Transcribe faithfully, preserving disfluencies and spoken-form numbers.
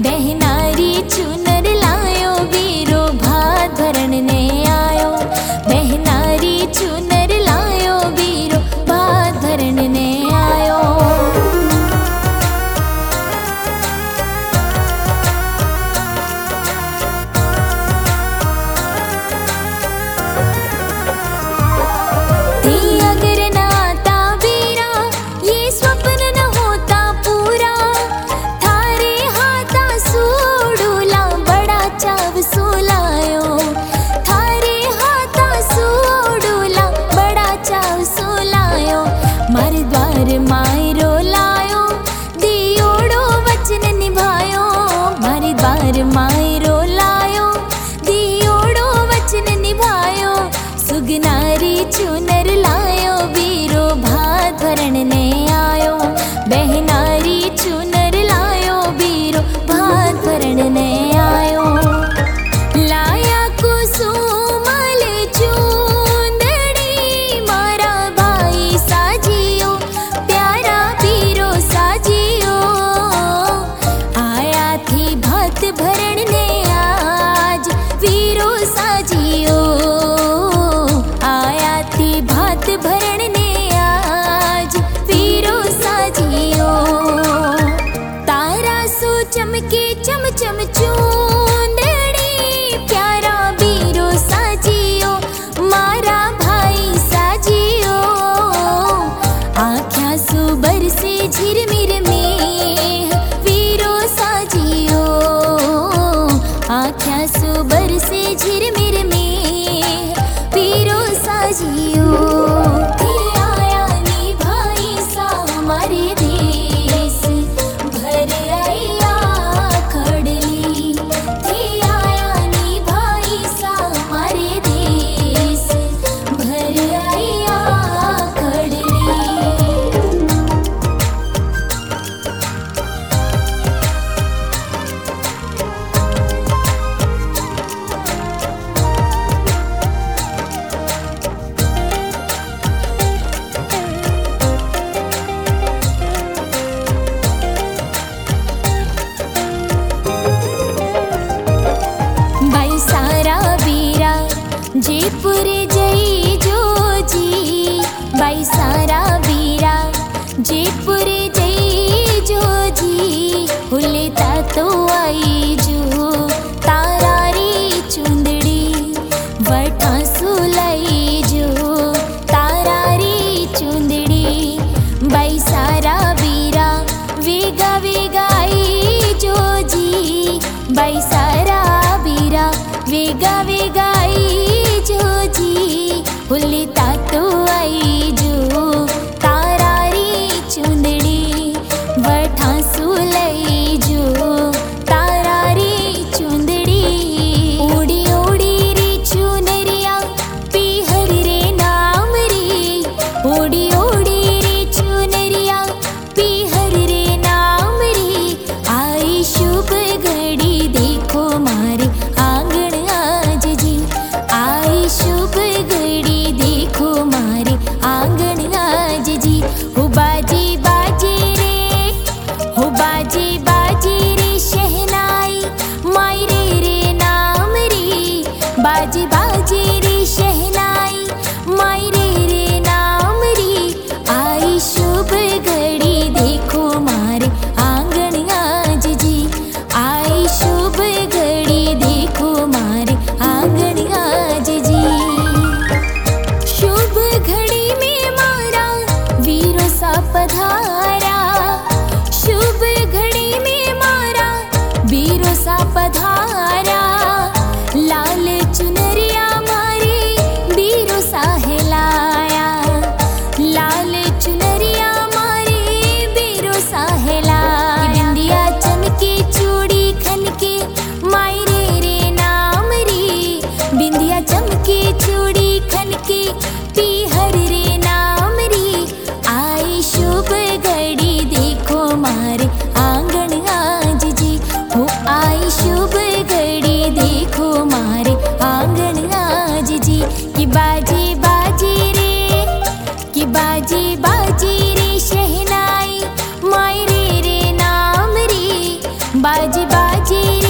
बहनारी चुनर लायो वीरो भात भरण ने आयो। बहनारी चुनर लायो वीरो भात भरण ने आयो। अगर न आता वीरा ये स्वप्न न होता पूरा। थारे हाथा सूडूला बड़ा चाव सोलायो। थारे हाथा सूडूला बड़ा चाव सोलायो। मारे द्वार मायरो लायो दियोड़ो वचन निभायो। मारे द्वार मायरो लायो दियोड़ो वचन निभायो। सुगनारी चुनर लायो वीरो भात भरण ने आयो। बहनारी चुनर लायो वीरो भात भरण ने आयो। लाया कुसुमल चूंदड़ी मारा भाई साजियो। प्यारा वीरो साजियो आया थी भात भरण ने आज वीरो साजियो। आया थी भात भरण ने आज वीरो साजियो। तारा सो चमके चम चम चूंदड़ी प्यारा वीरो साजियो। मारा भाई साजियो आख्या सो बरसे झिरमिर में वीरो साजियो। आख्या सो बरसे झिरमिर में वीरो साजियो। थे आया नी भाई सा हमारे देश भर आया खड़ली। थे आया नी भाई सा हमारे देश भर आया खड़ली। जयपुर जय जो जी बाई सारा वीरा। जयपुर जय जो जी हुलता तो आई जो। तारारी चुंदड़ी वठा सुलाई जो। तारारी चुंदड़ी बाई सारा वीरा। वेगा वेगा आई जो जी बाई सारा वीरा। वेगा वेगा आई जो जी हुलता तो आई जो। तारारी चुंदड़ी वठा सुलई जो। तारारी चुंदड़ी उड़ी उड़ी रे चुनरिया पीहर रे नाम रे। उड़ी उड़ी रे चुनरिया पीहर रे नाम रे। आई शुभ घड़ी देखो जी